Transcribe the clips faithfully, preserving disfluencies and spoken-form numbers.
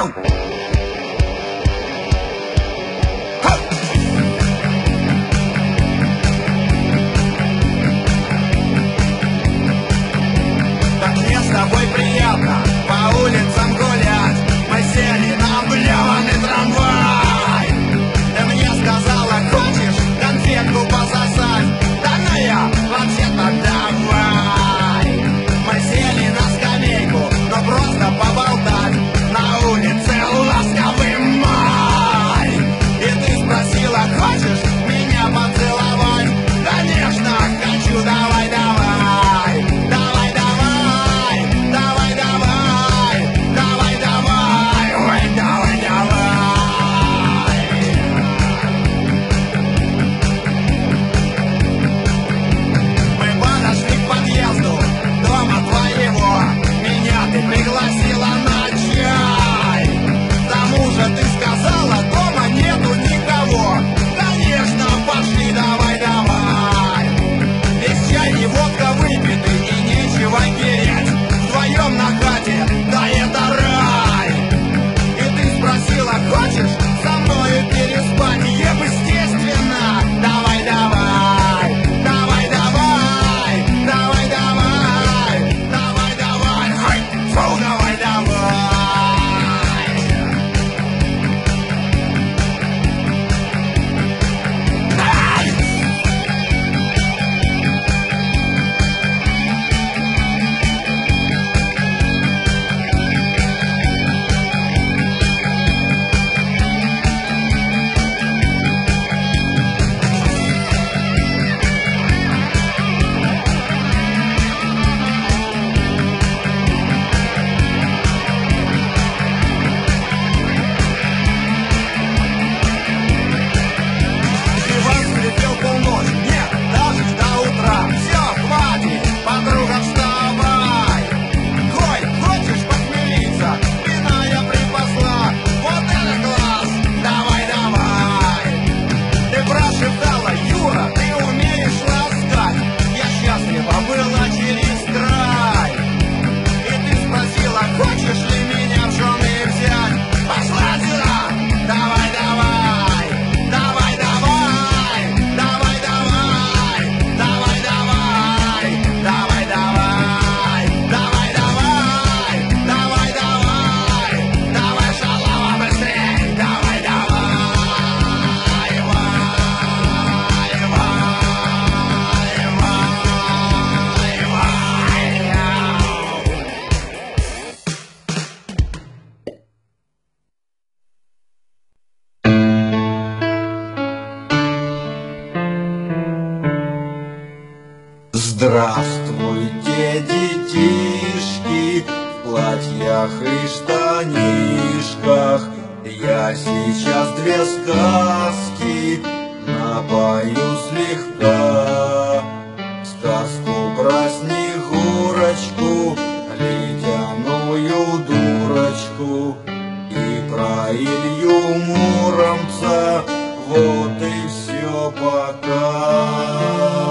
Здравствуйте, детишки, в платьях и штанишках. Я сейчас две сказки напою слегка. Сказку про Снегурочку, ледяную дурочку, и про Илью Муромца. Вот и все пока.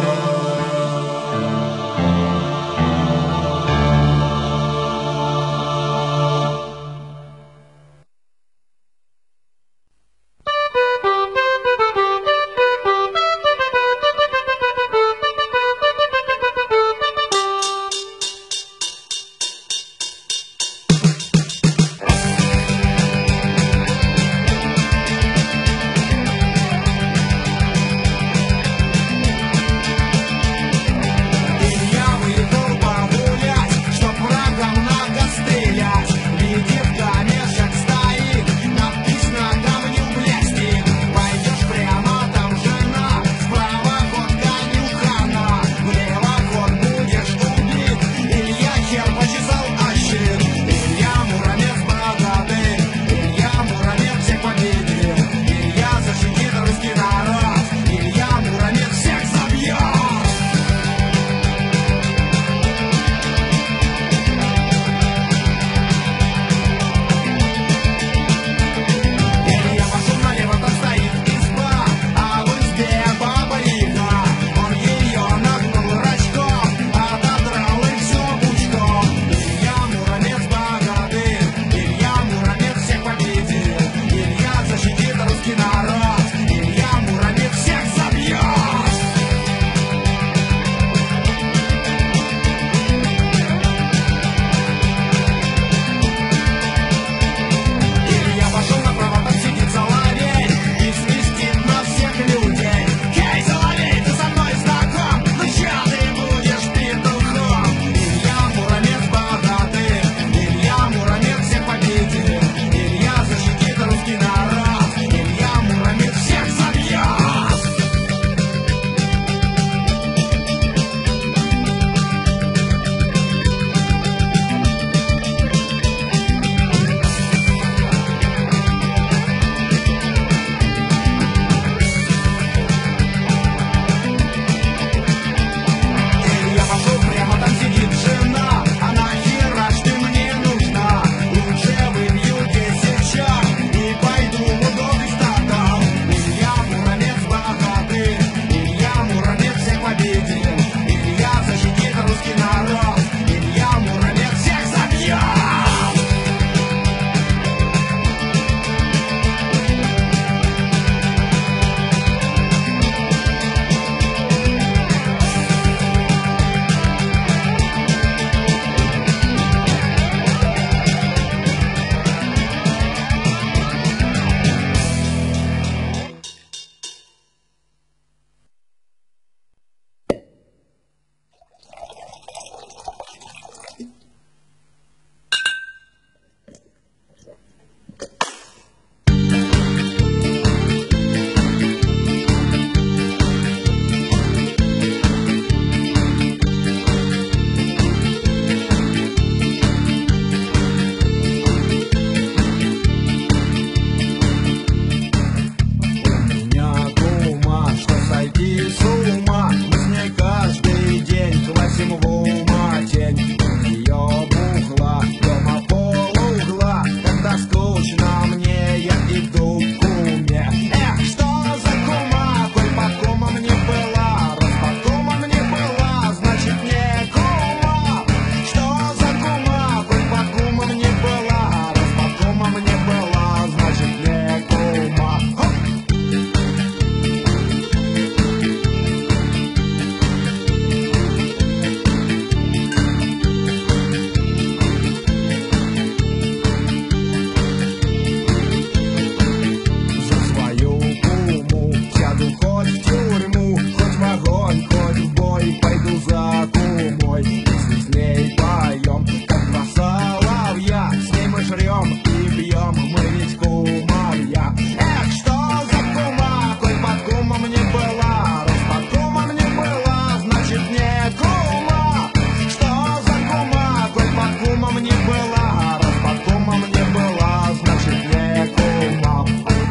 жрем и пьем, мы ведь кумовья. Эх, что за кума, коль под кумом не была, раз под кумом не была, значит не кума. Что за кума, коль под кумом не была, раз под кумом не была, значит не кума.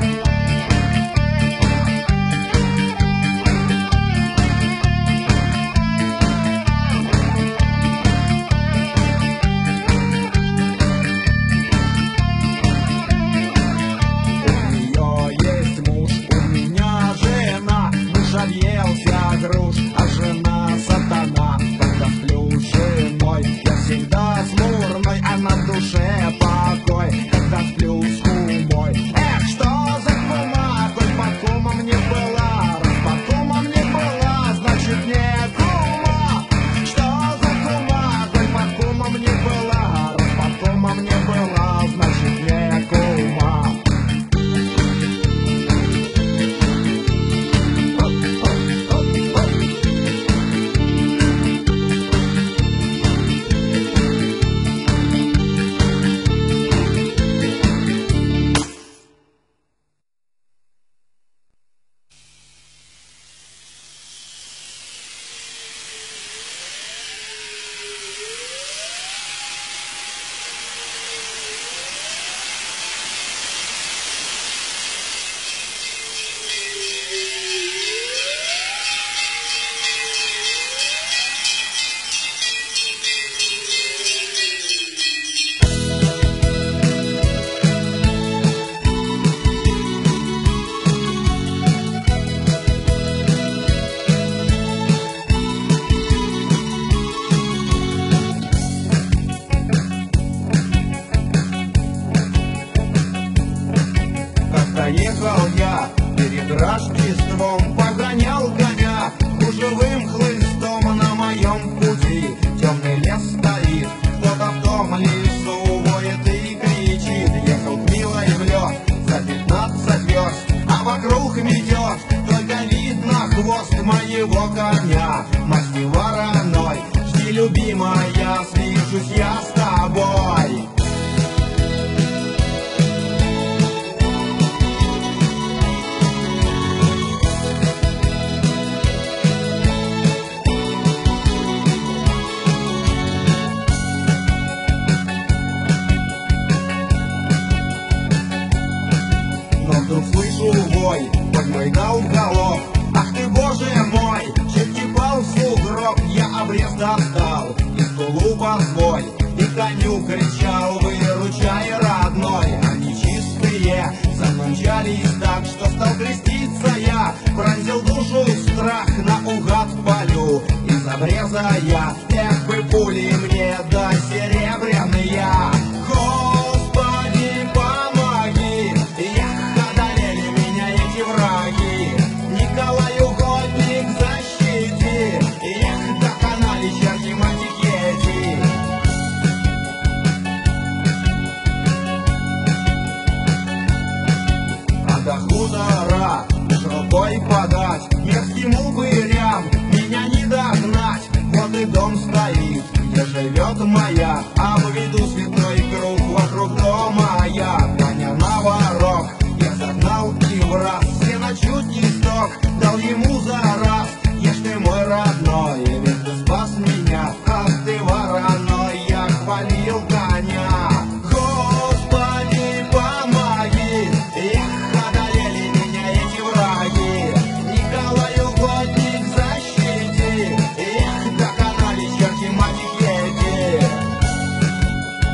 Объелся груш, а жена сатана. Когда сплю с женой, я всегда смурной, а на душе покой. Когда сплю с кумой, эх, что за кума, коль под кумом не была, раз под кумом не была, значит не кума. Что за кума, коль под кумом не была, раз под кумом не была, значит не кума. Ехал я перед Рождеством, погонял коня гужевым хлыстом. На моем пути темный лес стоит, кто-то в том лесу воет и кричит. Ехал к милой в лед за пятнадцать верст, а вокруг метет, только видно хвост моего коня. Масти вороной, жди, любимая, свяжусь я с тобой. Вдруг слышу вой, под мой на уголок. Ах ты, боже мой, чуть не пал в сугроб. Я обрез достал из тулупа свой и коню кричал: выручай, родной. Они чистые за мной мчались так, что стал креститься я. Пронзил душу страх, наугад полю из обреза я. Эх бы пули мне да серебряные. Господи, помоги, враги, Николай угодник, защити, эх, доконали черти матикети. А до хутора лишь рукой подать, мерзким упырям меня не догнать. Вот и дом стоит, где живет моя, а в виду святой круг вокруг дома я. Коня на ворог я загнал и в раз, чуть не сдох, дал ему за раз. Ешь ты, мой родной, ведь ты спас меня. Ах ты, вороной, я хвалил коня. Господи, помоги, эх, одолели меня эти враги. Николай угодник, защити, эх, доконали черти матикети.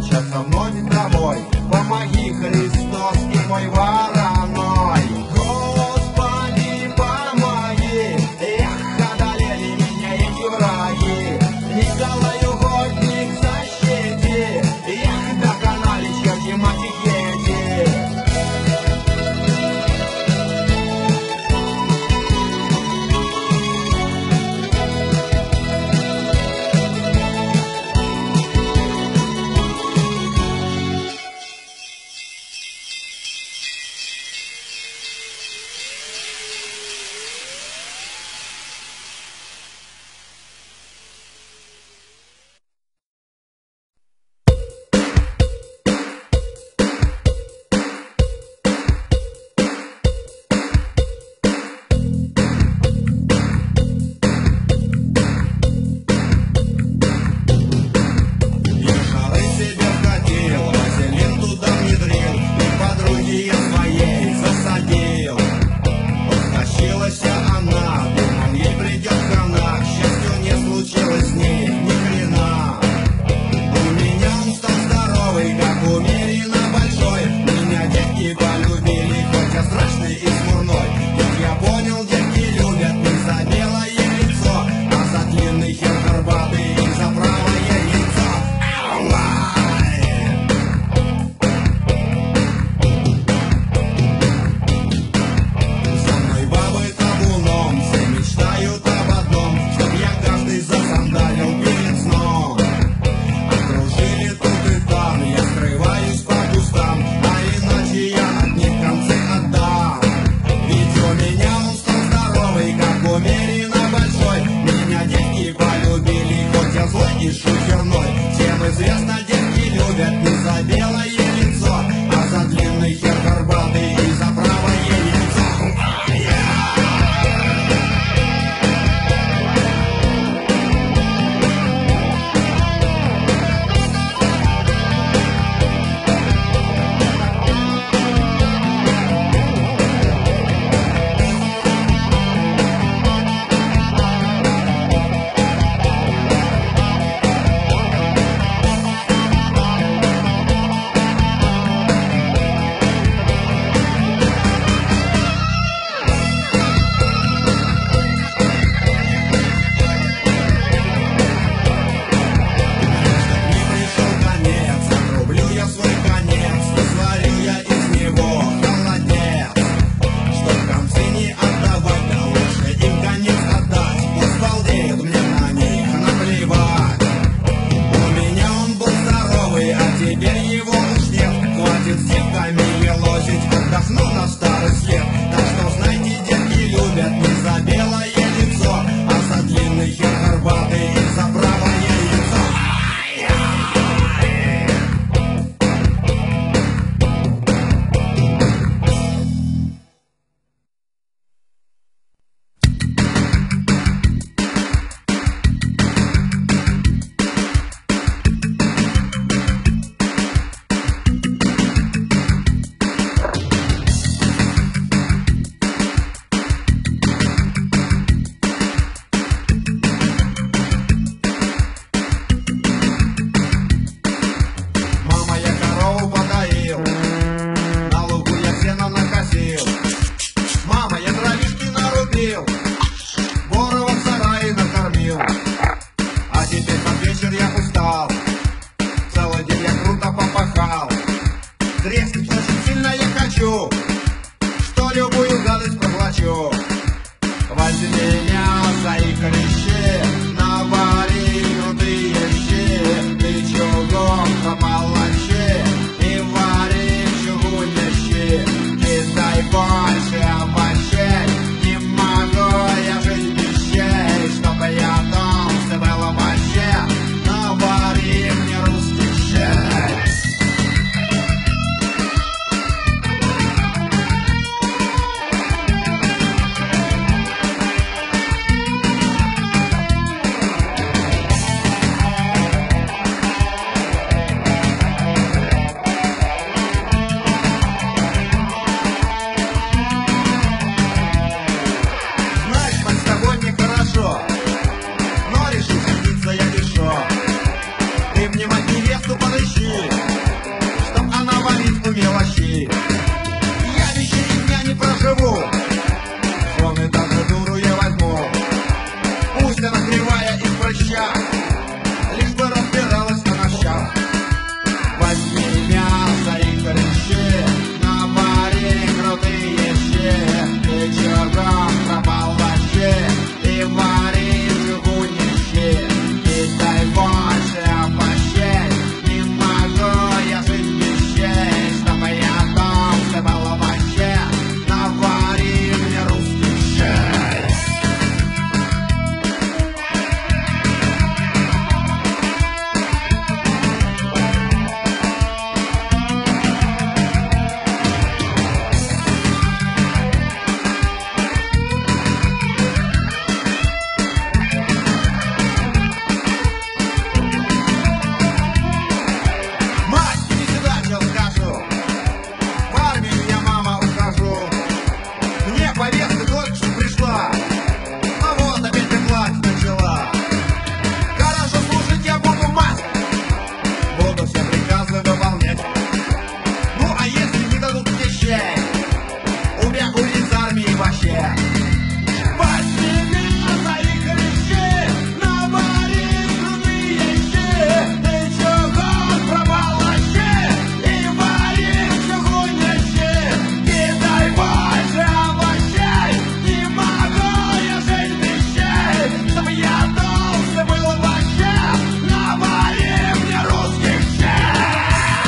сейчас со мной домой. Помоги, Христос, и мой вороной. Господи, помоги, эх, одолели меня эти враги. Николай угодник, защити, эх, доконали черти матикети. плечах, лишь бы разбиралась на нощах. Возьми мясо и кореши, навари крутые щи. Ты чего пропал вообще? И вари чугунище. И дай больше овощей, не могу я жить без щей. Чтобы я толстый был вообще, навари мне русских щей. Мать, иди сюда, чё скажу. В армию я, мама, ухожу. Мне повестка только что пришла, а вот опять приплатить начала. Хорошо слушать я буду, мать, буду все приказы выполнять. Ну а если не дадут мне щей, убегу из армии вообще. Возьми мясо и кореши, навари крутые щи. Ты чего пропал вообще? И вари чугунище. И дай больше овощей, не могу я жить без щей. Чтобы я толстый был вообще, навари мне русских щей.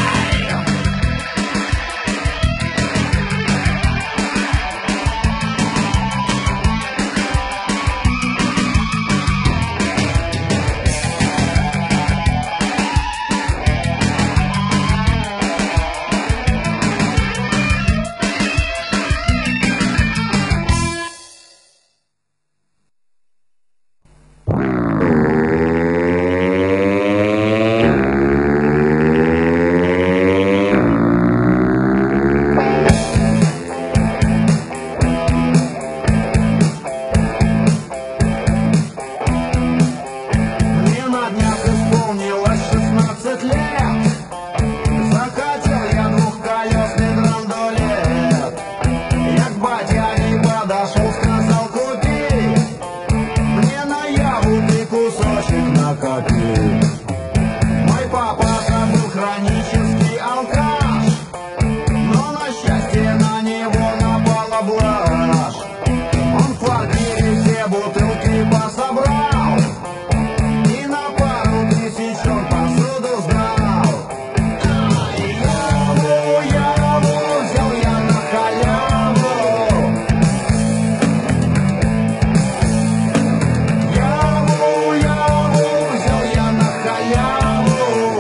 Мне на днях исполнилось шестнадцать лет. Захотел я двухколесный драндулет. Я к батяне подошел, сказал: купи мне на яву ты кусочек накопи. Мой папаша был хронический алкаш, но на счастье на него напала блажь. Он в квартире все бутылки пособрал и на пару тысяч он посуду сдал. Яву, яву взял я на халяву. Яву, яву взял я на халяву.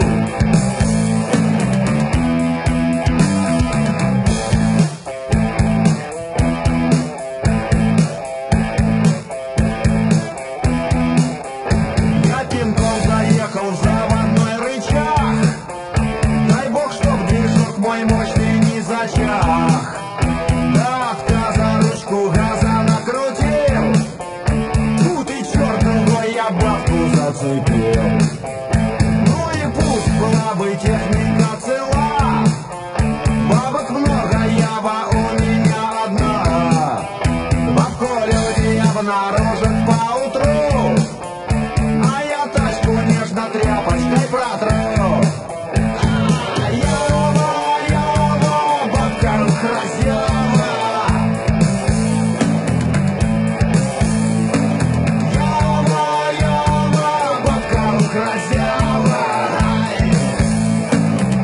Я пинком заехал в заводной рычаг. Дай бог, чтоб движок мой мощный не зачах. До отказа ручку газа накрутил. Тут и черт другой я бабку зацепил. Ну и пусть была бы техника цела, бабок много, ява у меня одна. Бабку люди обнаружат поутру, а я тачку нежно тряпочкой протру. Ява, ява, бабка красива. Ява, ява, бабка красива.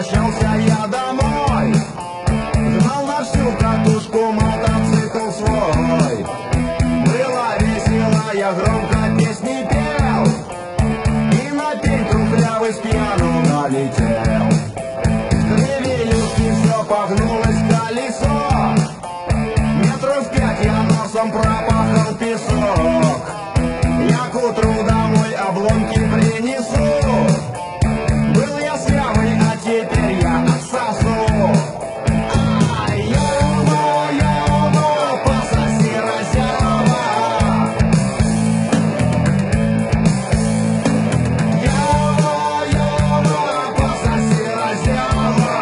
возвращался я домой, гнал на всю катушку мотоцикл свой. Было весело, я громко песни пел, и на пень трухлявый с пьяну налетел. К ревелюшке все погнулось колесо, метров пять я носом пропахал песок. Я к утру домой обломки принесу, был я свявый, а теперь я отсосу. Ай, ёба, ёба, пососи, разява. Ёба, ёба, пососи, разява.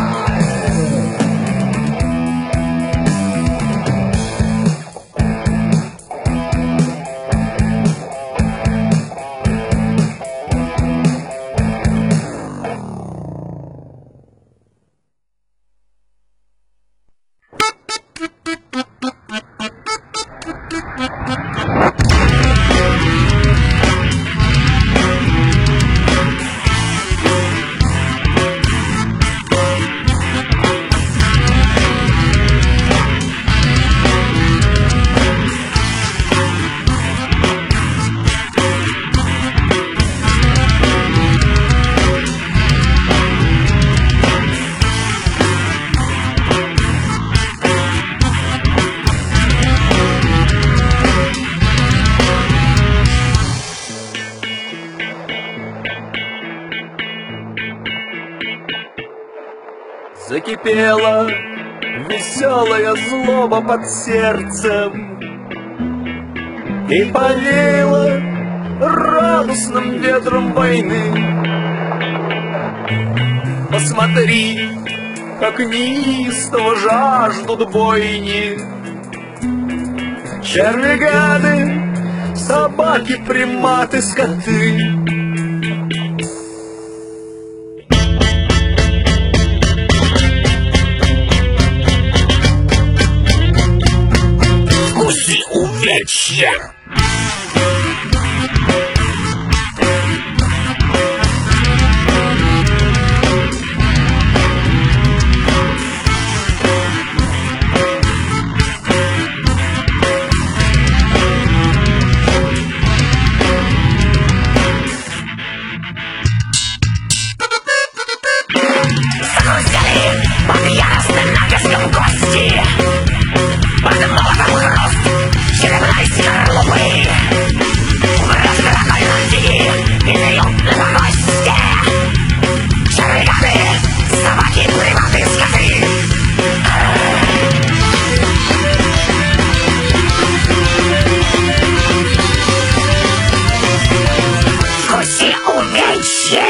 Закипела веселая злоба под сердцем и повеяла радостным ветром войны. Посмотри, как неистово жаждут бойни черви-гады, собаки, приматы, скоты. Увечья! Загрузили под яростным натиском кости, под молотом хруст серебряной скорлупы, в разгородной ночи бьют на помосте червяки, собаки, приматы, скоты. Вкуси увечья!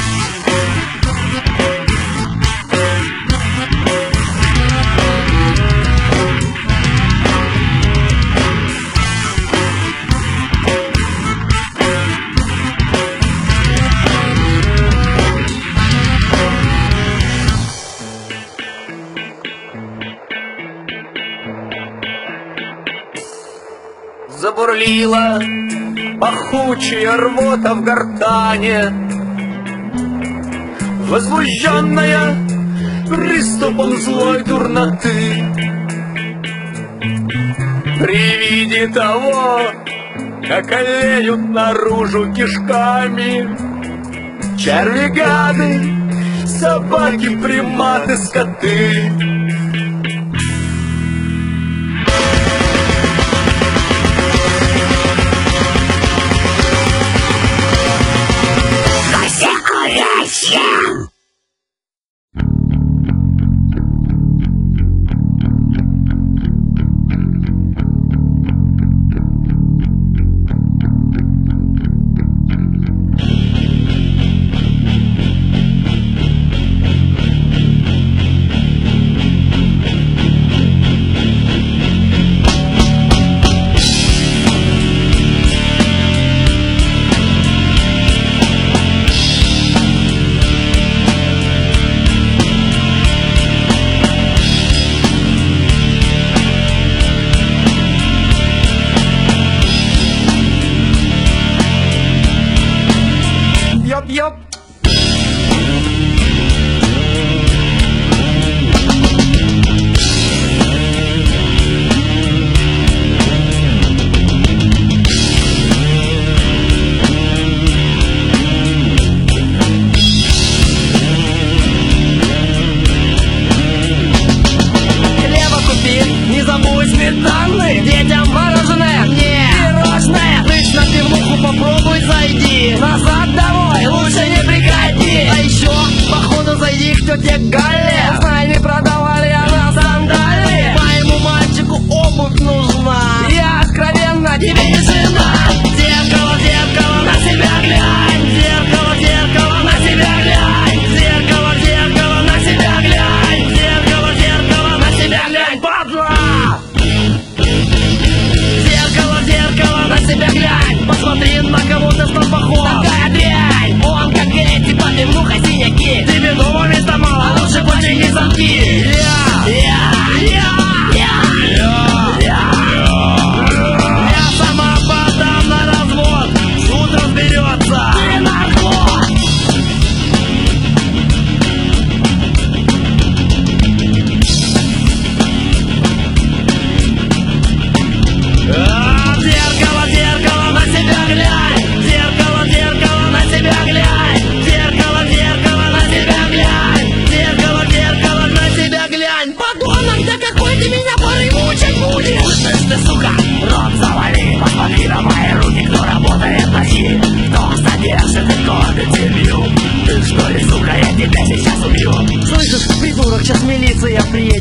Забурлила пахучая рвота в гортане, возбужденная приступом злой дурноты. При виде того, как олеют наружу кишками черви-гады, собаки, приматы, скоты. Йоп-йоп.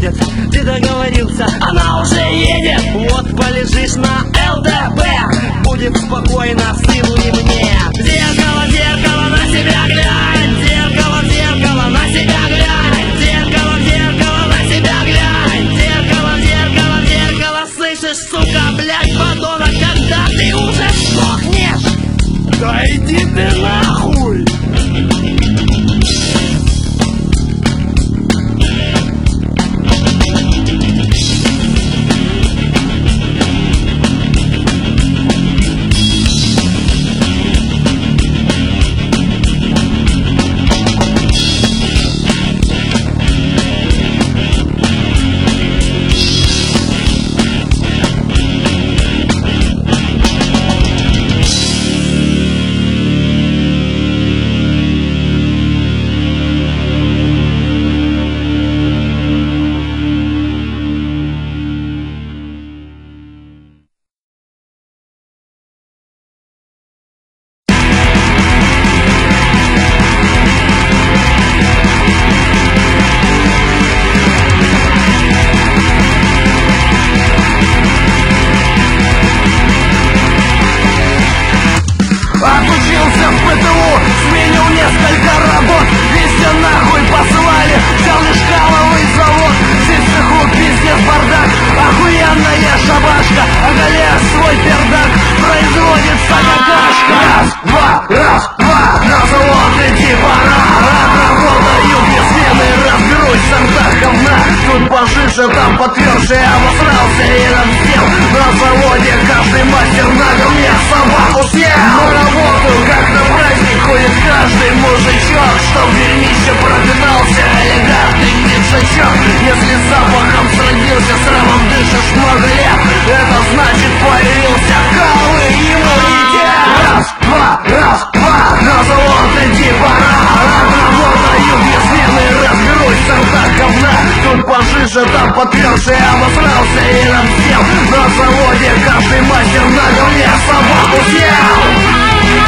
едет, ты договорился, она уже едет. Вот полежишь на эл дэ бэ, будет спокойно, сыну и мне. Зеркало, зеркало, на себя глянь, зеркало, зеркало, на себя глянь, зеркало, зеркало, на себя глянь, зеркало, зеркало, зеркало, слышишь, сука, блядь, подонок, когда ты уже сдохнешь? Да иди ты нахуй! Отучился в пэ тэ у, сменил несколько работ, везде нахуй посылали, взял лишь каловый завод. Здесь в цеху пиздец бардак, охуенная шабашка, оголяя свой пердак, производится какашка. Раз, два, раз, два, на завод иди пора, отработаю без смены, разберусь в сортах говна. Тут пожиже, там потверже, обосрался и раздел. На заводе каждый мастер на говне собаку съел. На работу, как на праздник, ходит каждый мужичок, что в дерьмище пропитался элегантный пиджачок. Если запахом сродился, срамом дышишь много лет, это значит появился калый иммунитет. Раз, два, раз, два, на завод иди пора, отработаю без смены, разберусь в сортах говна. Тут пожиже, там потверже, обосрался и раздел. На заводе каждый мастер на говне собаку съел.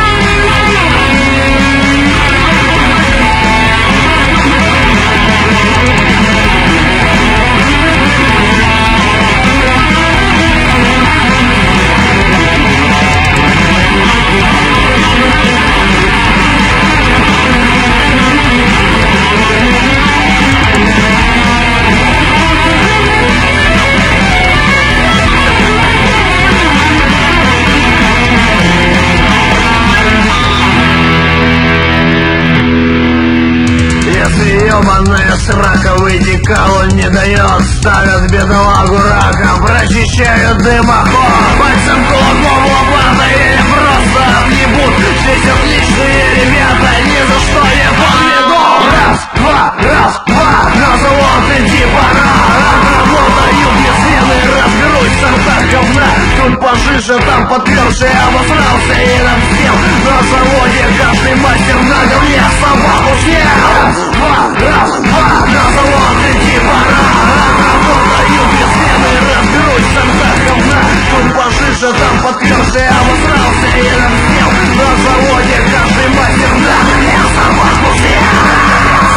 Ёбаная срака, вытекало не дает, ставят бедолагу раком, прочищают дымоход. Пальцем кулаком лопата или просто отъебут. Здесь отличные ребята, ни за что не подведут. Раз, два, раз, два, на завод иди пора, отработаю без смены, разберусь в сортах говна. Тут пожиже, там потверже, обосрался и раздел. На заводе каждый мастер на говне собаку съел. Раз, два, раз, два, на завод иди пора, отработаю без смены, разберусь в сортах говна. Тут пожиже, там потверже, обосрался и раздел. На заводе каждый мастер на говне собаку съел.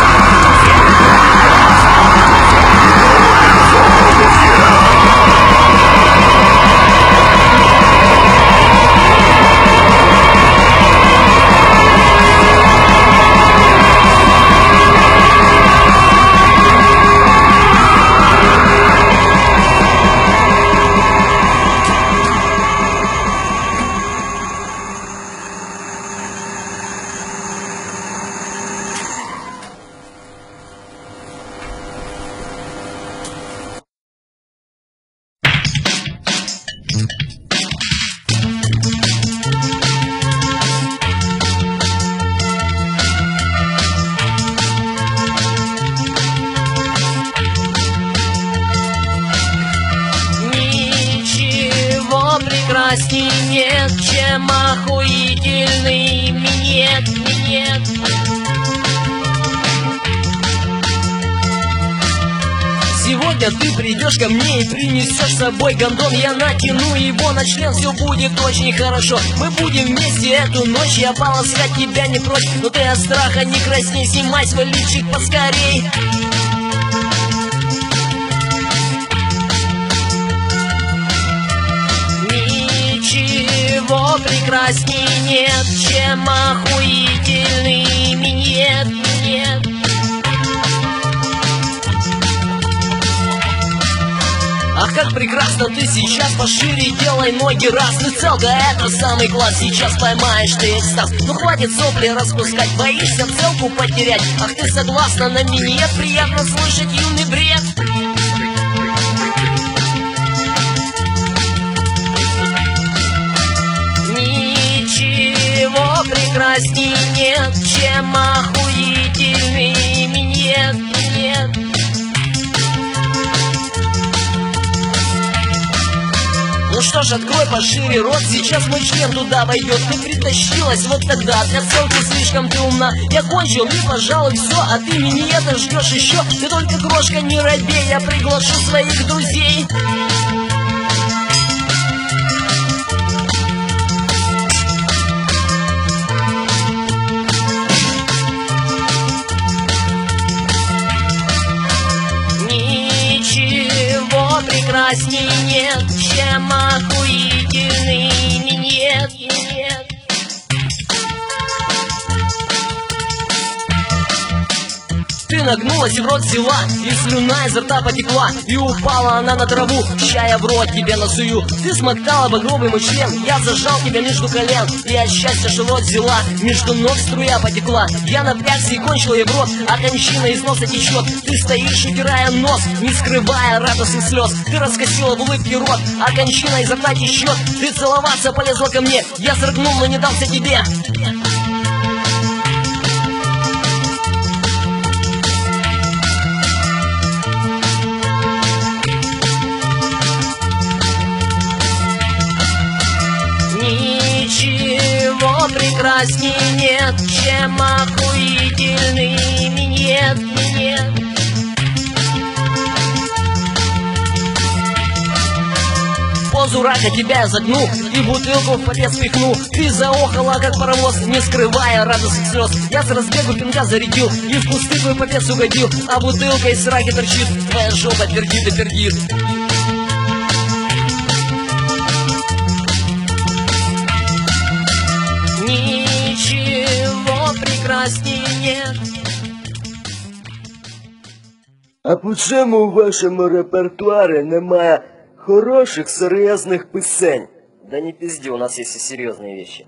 прекрасней нет, чем охуительный минет, минет. Сегодня ты придешь ко мне и принесешь с собой гондон. Я натяну его на член, все будет очень хорошо. Мы будем вместе эту ночь, я полоскать тебя не прочь. Но ты от страха не красней, снимай свой лифчик поскорей. Ничего прекрасней нет, чем охуительный минет, минет. Ах, как прекрасно ты сейчас, пошире делай ноги, раз ты целка, это самый класс, сейчас поймаешь ты экстаз. Ну хватит сопли распускать, боишься целку потерять. Ах, ты согласна на минет, приятно слышать юный бред. Ничего прекрасней нет, чем охуительный минет, минет. Ну что ж, открой пошире рот, сейчас мой член туда войдет. Ты притащилась вот тогда, для целки слишком ты умна. Я кончил, и пожалуй все, а ты минета ждешь еще. Ты только крошка не робей, я приглашу своих друзей. Ничего прекрасней нет, чем охуительный минет, минет. Ты нагнулась и в рот взяла, и слюна изо рта потекла, и упала она на траву, ща я в рот тебе насую. Ты смоктала багровый мой член, я зажал тебя между колен, и от счастья что в рот взяла, между ног струя потекла. Я напрягся и кончил ей в рот, а кончина из носа течет. Ты стоишь, утирая нос, не скрывая радостных слез. Ты раскосила в улыбке рот, а кончина изо рта течет. Ты целоваться полезла ко мне, я срыгнул, но не дался тебе. Ничего прекрасней нет, чем охуительный минет, минет. Позу рака тебя я загну и бутылку в пакет спихну. Ты заохала, как паровоз, не скрывая радостных слез. Я с разбегу пинка зарядил и в кусты твой попец угодил, а бутылка из раки торчит, твоя жопа пердит и пердит. Ничего прекрасней нет. А почему у вашому репертуарі немає хороших, серйозних пісень? Да не пизди, у нас есть и серьезные вещи.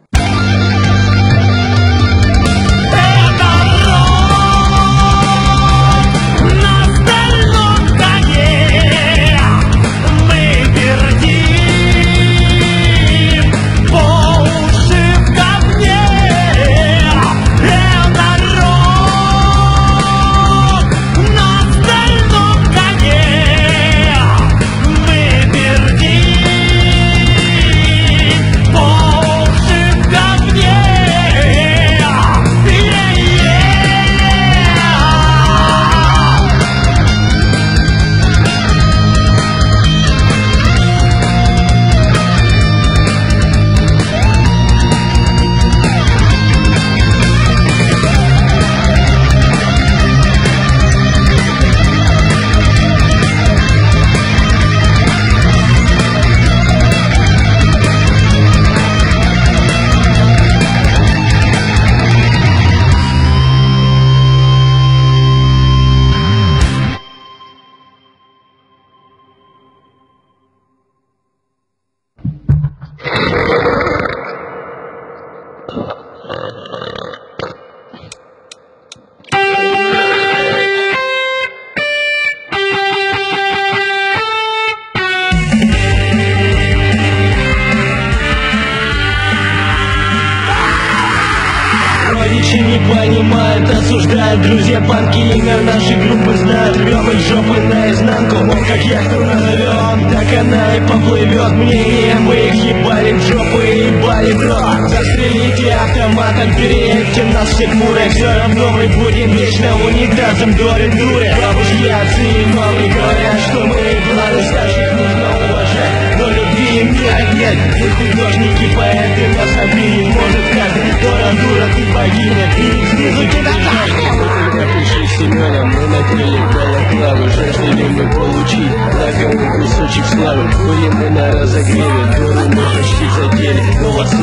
Не понимают, осуждают друзья банки. Имя нашей группы знают, рвем их жопы наизнанку. Вот как яхту назовем, так она и поплывет. Мне мы их ебали в жопу и ебали в рот. Застрелите автоматом, переедьте нас всех мурой. Все равно мы будем вечно унитазом дури дури. Бабушки, отцы и мамы говорят, что мы планы старших нужно уважать. Но любви им нет, нет. Мы художники, поэты, нас обидеть может каждый. Дура, дура, ты богиня, ты снизу тебя ждать. Когда пришли с Семеном, мы напели балаклавы. Жаждали мы получить лакомый кусочек славы. Были мы на разогреве, дуру мы почти задели. Но вас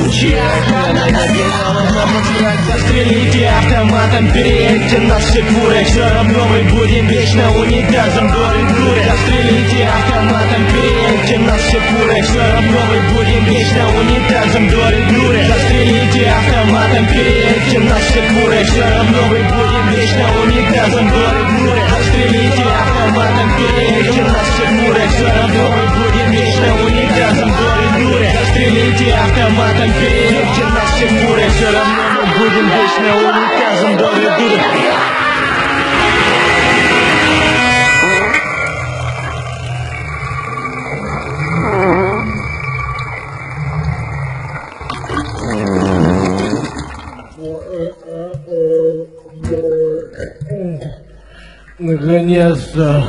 автоматом переедьте наши фуры. Все равно мы будем вечно унитазом горы дуры. Застрелите автоматом, переедьте наши фуры. Все равно мы будем вечно унитазом горы дуры. Застрелите автоматом, переедьте наши фуры. Все равно мы будем вечно унитазом горы дуры. Застрелите автоматом, переедьте наши фуры. Все равно мы будем вечно унитазом горы дуры. Застрелите автоматом, переедьте наши фуры. Все равно мы будем вечно унитазом горы дуры. Наконец-то.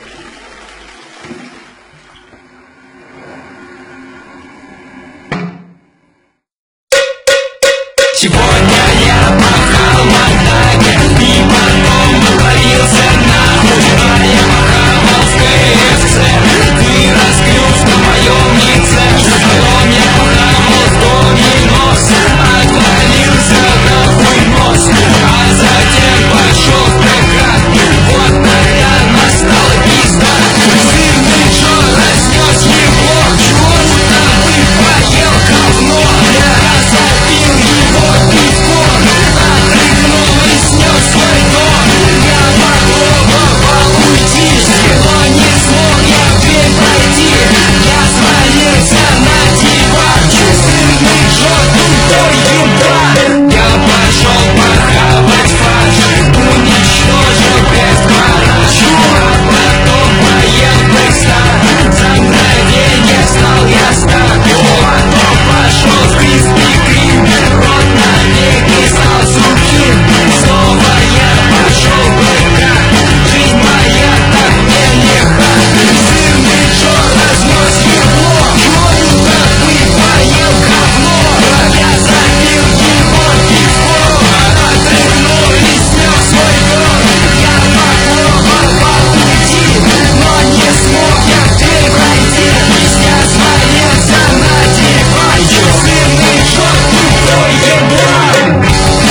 Сегодня я махал Макдаге и потом ударился нахуй. А я махал в КСЦ, ты расклюз на моем лице. Потом я махал в доминос, отвалился нахуй нос. А затем пошел в прокат, вот тогда настала пизда. Сырный Джо разнес его, чего-то ты поел говно. Я разопил его пивко, отрыгнул и снес свой дом. Я попробовал уйти, но не смог я в дверь пройти. Я свалился на диван, сырный Джо, тупой юбан. Я пошел похавать фарш, уничтожил без парашу, а потом поел быстро. За мгновение стал я стар, потом пошел в Криспи Крим, рот навеки стал сухим. Снова я пошел в БК, жизнь моя так не легка. Сырный Джо разнес ебло, будто бы поел говно. Я запил его пивко, отрыгнул и снес свой дом. Я попробовал уйти, но не смог я в дверь пройти. Я свалился на диван, сырный Джо, тупой еблан.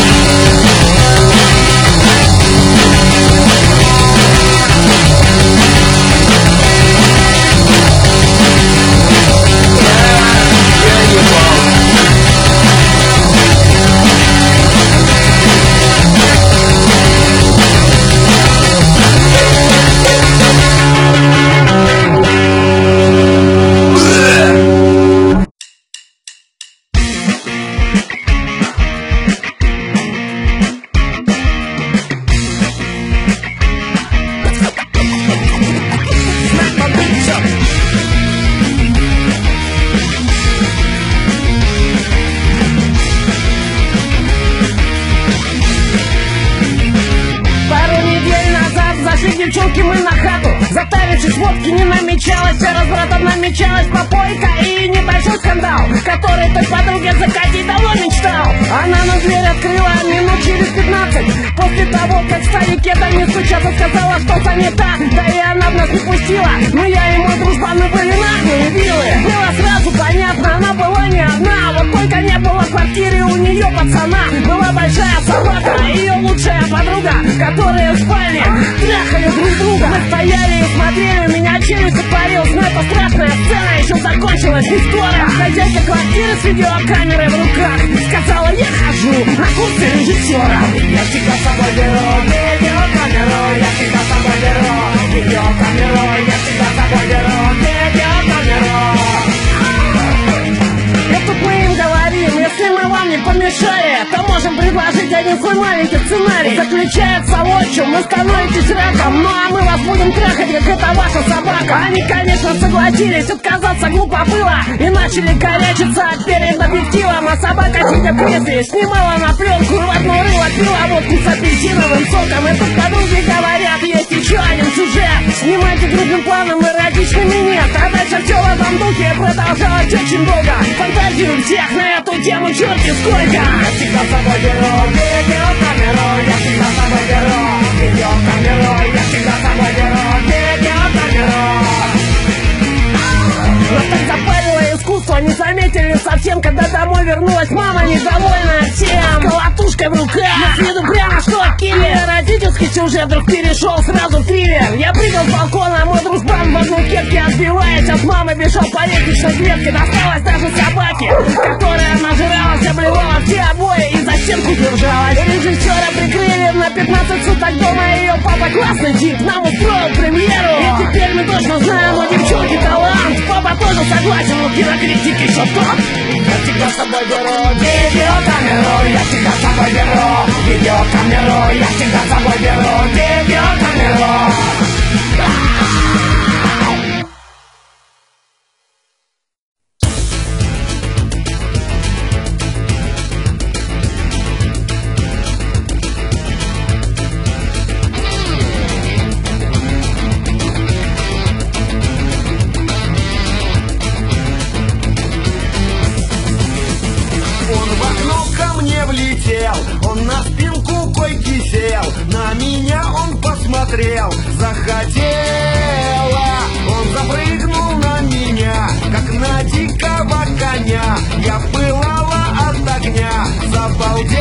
Пару недель назад зашли девчонки мы на хату. Затарившись водки не намечалось, все развратом намечалась попойка и небольшой скандал, который той подруге закатить давно мечтал. Она нам дверь открыла минут через пятнадцать после того, как стали кедами стучаться, сказала, что занята, да и она в нас не пустила. Но я и мой дружбан, мы были нахуй вилы. Было сразу понятно, она была не одна, вот только не было в квартире у нее пацана. Была большая собака, ее лучшая подруга, которые в спальне трахали друг друга. Мы стояли и смотрели, у меня челюсть отвалилась, но эта страшная сцена еще закончилась не скоро. Хозяйка квартиры с видеокамерой в руках сказала, я хожу на курсы режиссера. Я всегда с собой беру видеокамеру, я всегда с собой беру видеокамеру, я всегда с собой беру видеокамеру. И тут мы им говорим, если мы вам не помешали, то можем предложить один свой маленький сценарий. Заключается вот в чем: вы становитесь раком, ну а мы вас будем трахать, как это ваша собака. Они, конечно, согласились, отказаться глупо было, и начали корячиться перед объективом. А собака, сидя в кресле, снимала на пленку, рвотно рыло, пила водку с апельсиновым соком. И тут подруги говорят, есть еще один сюжет, снимайте крупным планом, эротичными нет. А дальше все в этом духе продолжалось очень долго. Фантазию всех на эту тему черти сколько. Я всегда с собой беру видеокамеру, я всегда с собой беру видеокамеру, я всегда с собой беру видеокамеру. Нас так запарило искусство, не заметили совсем затем, когда домой вернулась мама, недовольная тем, колотушкой в руках, с виду прямо что киллер. Родительский сюжет вдруг перешел сразу в триллер. Я прыгал с балкона, а мой дружбан в одной кепке, отбиваясь от мамы, бежал по лестничной клетке. Досталось даже собаке, которая нажиралась, обливала все обои и за стенку держалась. Режиссера прикрыли на пятнадцать суток дома, ее папа классный тип, нам устроил премьеру. И теперь мы точно знаем, у девчонки талант. Папа тоже согласен, у кинокритики еще тот. Я всегда с собой беру видеокамеру, я всегда с собой беру видеокамеру, я всегда с собой беру видеокамеру. Он на спинку койки сел, на меня он посмотрел, захотела. Он запрыгнул на меня, как на дикого коня. Я пылала от огня, забалдела.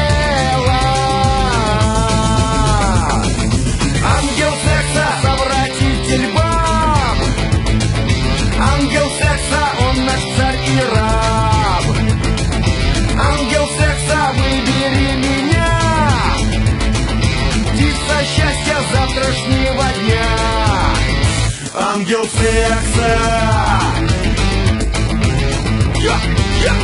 Ангел секса, совратитель баб. Ангел секса, он наш царь и раб. Ангел секса, выбери меня, птица счастья завтрашнего дня. Ангел секса. Я, я.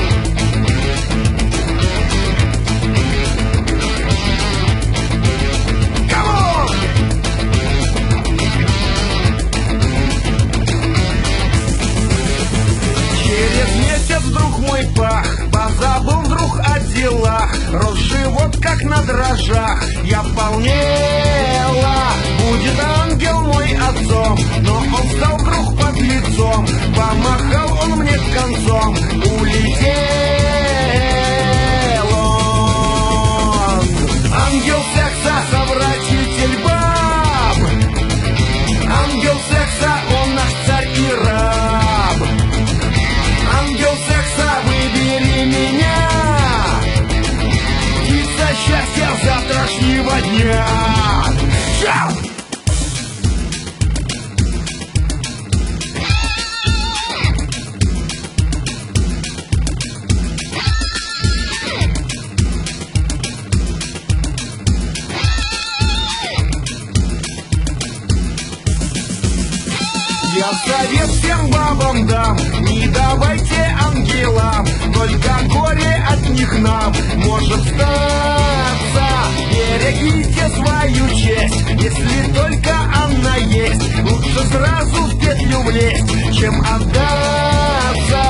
Через месяц вдруг мой пах позабыл вдруг о делах. Рос живот как на дрожжах, я полнела. Будет ангел мой отцом, но он стал вдруг под лицом. Помахал он мне концом, улетел он. Ангел секса, совратитель баб. Ангел секса, он наш царь и раб. Ангел секса, выбери меня, птица счастья завтрашнего дня. Чау! Я совет всем бабам дам, не давайте ангелам, только горе от них нам может статься. Берегите свою честь, если только она есть. Лучше сразу в петлю влезть, чем отдаться.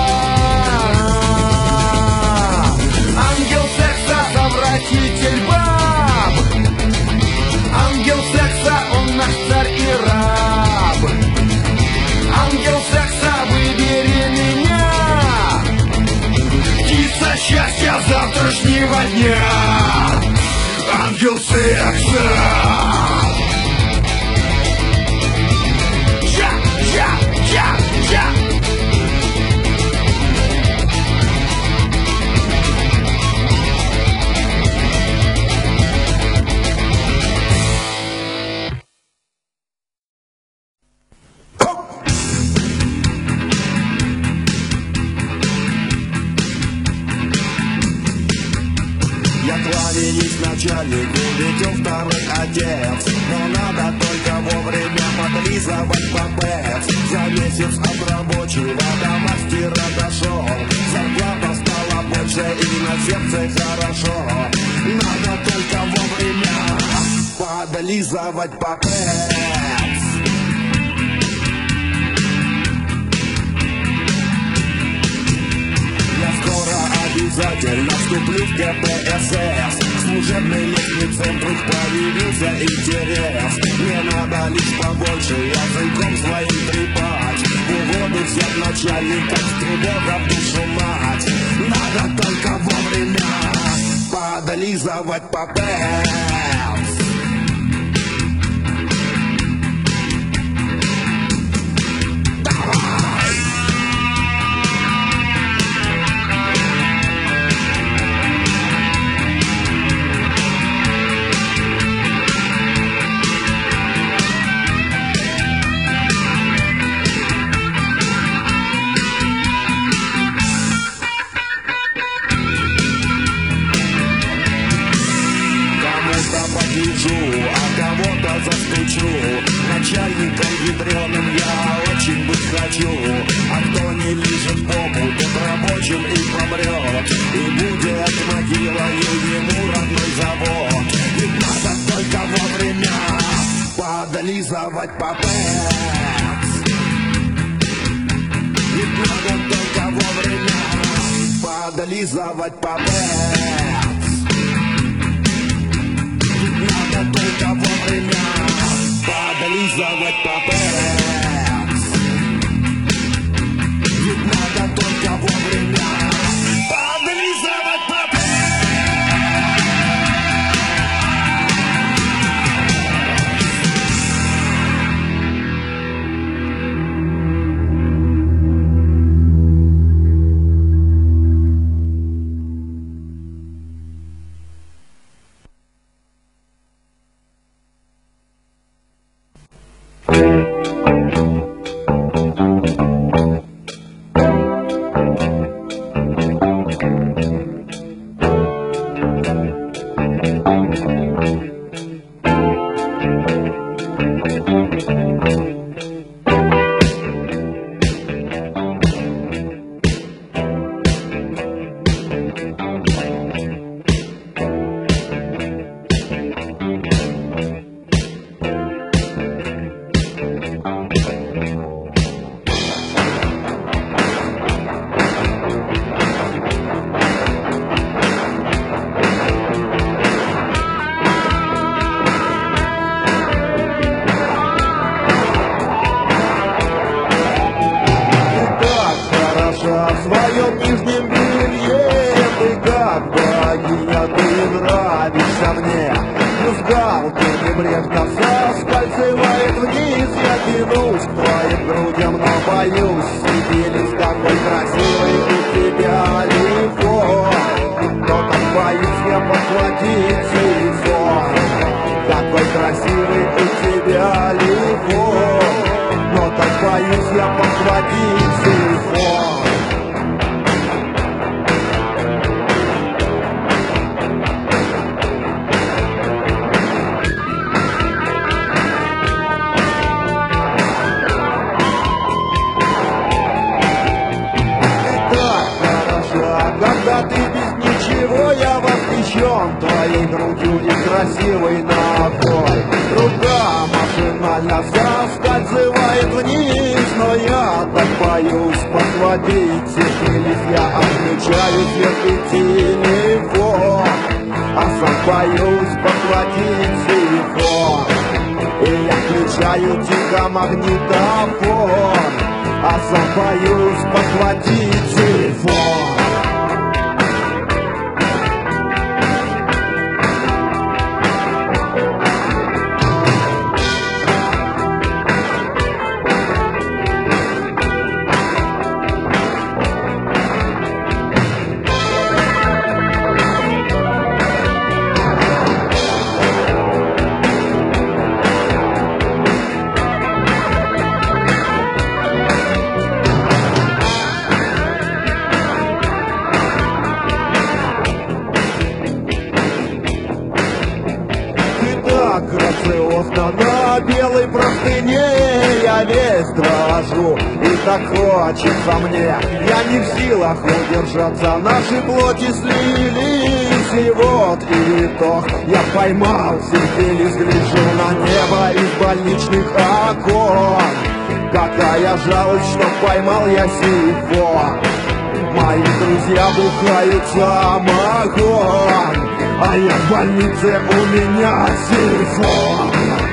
Ангел секса, совратитель баб. Ангел секса, он наш царь и раб. Ангел секса, выбери меня, птица счастья завтрашнего дня. Ангел секса. Я, я, я, я. Начальнику, ведь он второй отец. Но надо только вовремя подлизывать попец. За месяц от рабочего до мастера дошел. Зарплата стала больше и на сердце хорошо. Надо только вовремя подлизывать попец. Обязательно вступлю в ка пэ эс эс. Служебной лестнице вдруг появился интерес. Мне надо лишь побольше языком своим трепать. Угоду всех начальников с трудом в душу мать. Надо только вовремя подлизывать попец. посижу, а кого-то застучу. Начальником ядреным я очень быть хочу. А кто не лежит попу, тот рабочим и помрет. И будет могилою ему родной завод. Ведь надо только вовремя подлизывать попец. Ведь надо только вовремя подлизывать попец. Ведь надо только вовремя подлизывать попец. Ведь надо только вовремя подлизывать попец. Твоей грудью и красивой ногой. Рука машинально соскальзывает вниз, но я так боюсь подхватить. Сиделись, я отключаю свет и телефон, а сам боюсь подхватить телефон. И я включаю тихо магнитофон, а сам боюсь подхватить телефон. На белой простыне я весь дрожу, и так хочется мне. Я не в силах удержаться, наши плоти слились, и вот итог. Я поймал сифилис, гляжу на небо из больничных окон. Какая жалость, что поймал я сифон. Мои друзья бухают самогон, а я в больнице, у меня сифон.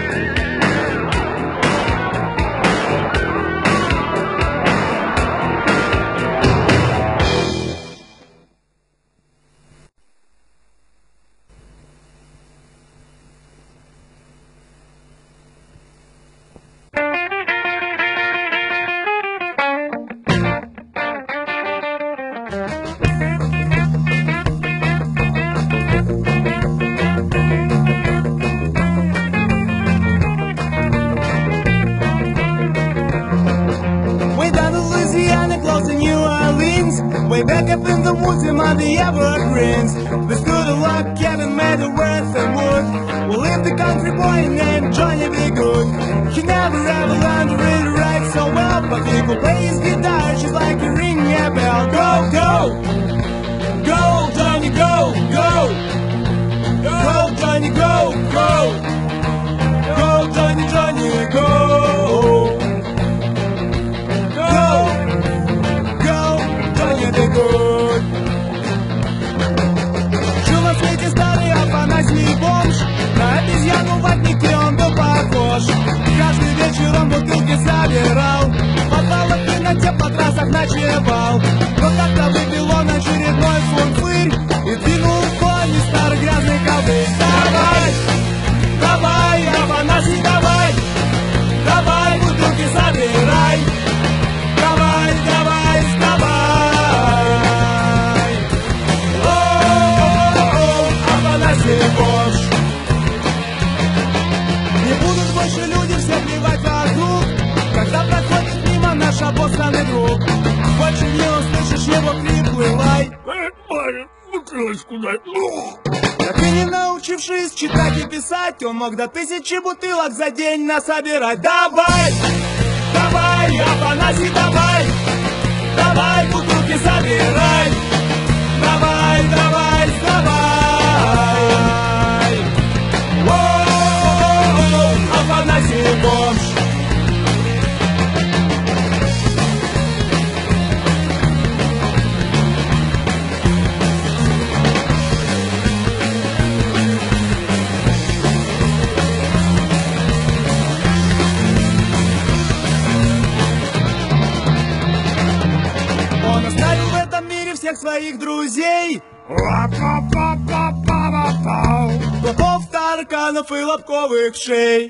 Way back up in the woods among the evergreens, we stood a log cabin made of earth and wood. We lived a country boy named Johnny B. Good. He never ever learned to read or write so well, but he could play his guitar just like a ringing a bell. Go, go! Go, Johnny, go, go! Go, Johnny, go, go! Go, Johnny, Johnny, go! Go! Go, Johnny, be good! Жил на свете старый Афанасий бомж, на обезьяну в отнике он был похож. Каждый вечер он бутылки собирал, в подвалах и на те по трассах ночевал. Но как-то выпил он очередной фунфырь и двинул в кони старый грязный коврик. Давай, давай, Афанасий, давай, давай бутылки собирай. Давай, давай, вставай. О-о-о, Афанасий бомж. Не будут больше люди все плевать вокруг, когда проходит мимо наш обоссанный друг. Больше не услышишь его хриплый лай. Так и не научившись читать и писать, он мог до тысячи бутылок за день насобирать. Давай, давай, Афанасий, давай, давай бутылки собирай. Давай, давай, вставай. О-о-о, Афанасий бомж. Он оставил в этом мире всех своих друзей, клопов, тараканов и лобковых шей,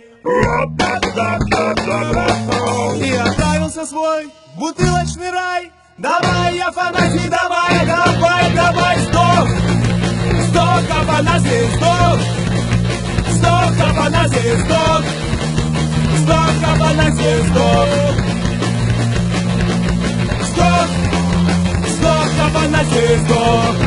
и отправился свой бутылочный рай. Давай, Афанасий, давай, давай, давай, сдох, сдох, Афанасий, сдох, сдох, Афанасий, сдох, сдох, Афанасий, сдох, сдох, сдох, Афанасий, сдох.